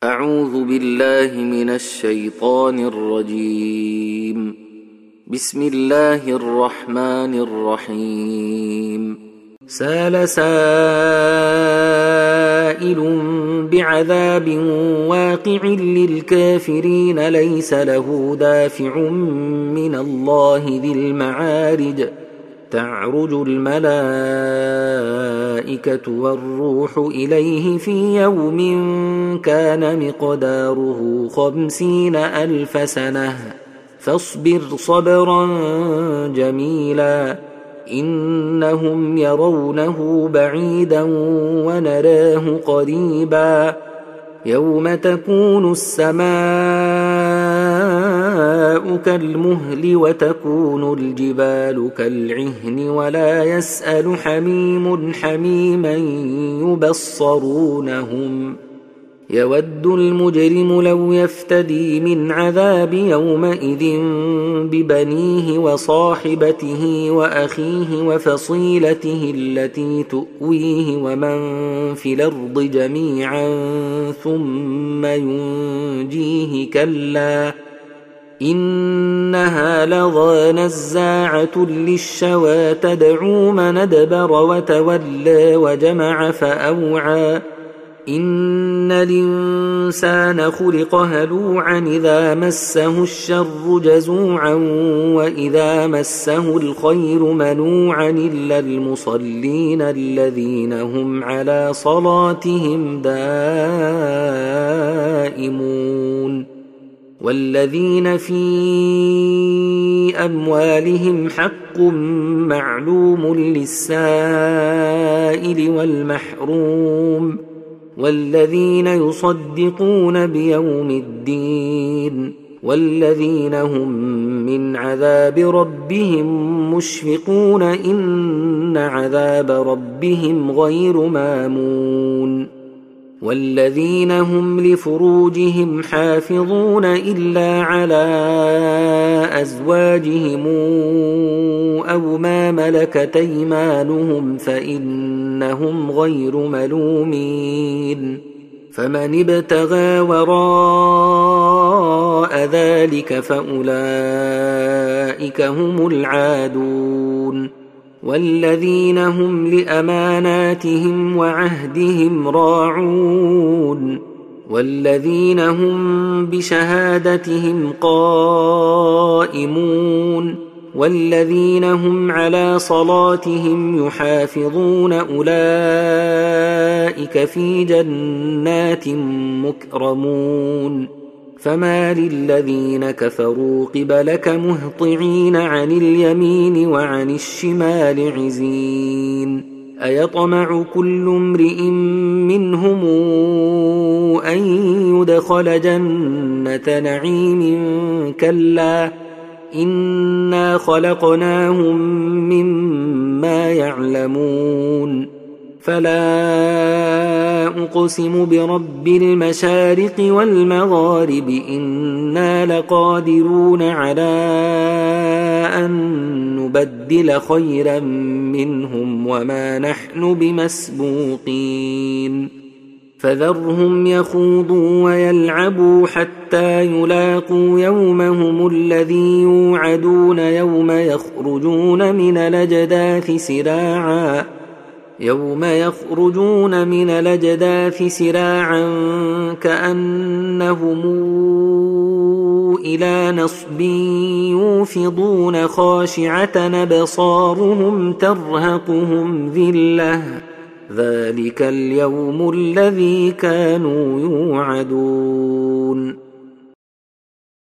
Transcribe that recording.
أعوذ بالله من الشيطان الرجيم. بسم الله الرحمن الرحيم. سأل سائل بعذاب واقع للكافرين ليس له دافع من الله ذي المعارج تعرج الملائكة والروح إليه في يوم كان مقداره 50,000 سنة فاصبر صبرا جميلا إنهم يرونه بعيدا ونراه قريبا يوم تكون السماء كالمهل وتكون الجبال كالعهن ولا يسأل حميم حميما يبصرونهم يود المجرم لو يفتدي من عذاب يومئذ ببنيه وصاحبته وأخيه وفصيلته التي تؤويه ومن في الأرض جميعا ثم ينجيه كلا إنها لظى نزاعة للشوى تدعو من أدبر وتولى وجمع فأوعى إن الإنسان خلق هلوعا إذا مسه الشر جزوعا وإذا مسه الخير منوعا إلا المصلين الذين هم على صلاتهم دائمون والذين في أموالهم حق معلوم للسائل والمحروم والذين يصدقون بيوم الدين والذين هم من عذاب ربهم مشفقون إن عذاب ربهم غير مامون والذين هم لفروجهم حافظون إلا على أزواجهم أو ما ملكت أيمانهم فإنهم غير ملومين فمن ابتغى وراء ذلك فأولئك هم العادون والذين هم لأماناتهم وعهدهم راعون والذين هم بشهادتهم قائمون والذين هم على صلاتهم يحافظون أولئك في جنات مكرمون فما للذين كفروا قبلك مهطعين عن اليمين وعن الشمال عزين أيطمع كل امرئ منهم أن يدخل جنة نعيم كلا إنا خلقناهم مما يعلمون فلا أقسم برب المشارق والمغارب إنا لقادرون على أن نبدل خيرا منهم وما نحن بمسبوقين فذرهم يخوضوا ويلعبوا حتى يلاقوا يومهم الذي يوعدون يوم يخرجون من الأجداث سراعا كأنهم إلى نصب يوفضون خاشعة أبصارهم ترهقهم ذلة ذلك اليوم الذي كانوا يوعدون